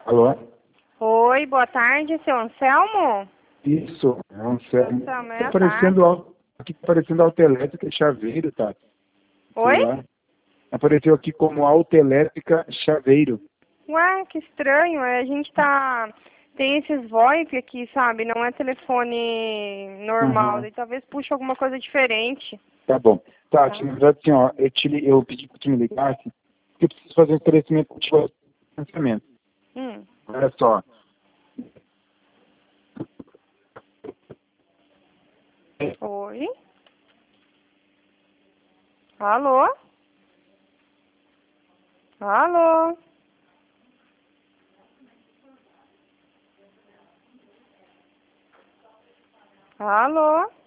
Alô? Oi, boa tarde, seu Anselmo? Isso, é um sério. Anselmo, é Tá a tarde. aqui tá aparecendo autoelétrica Chaveiro, tá? Sei Oi? lá. Apareceu aqui como autoelétrica Chaveiro. Ué, que estranho, a gente tá... Tem esses VoIP aqui, sabe? Não é telefone normal, Aham, daí talvez puxe alguma coisa diferente, tá bom. Tá, tá? na verdade, assim, ó, eu pedi pra tu me ligasse, porque eu preciso fazer um oferecimento contigo de financiamento. Hum. Olha só. Oi? Alô? Alô? Alô?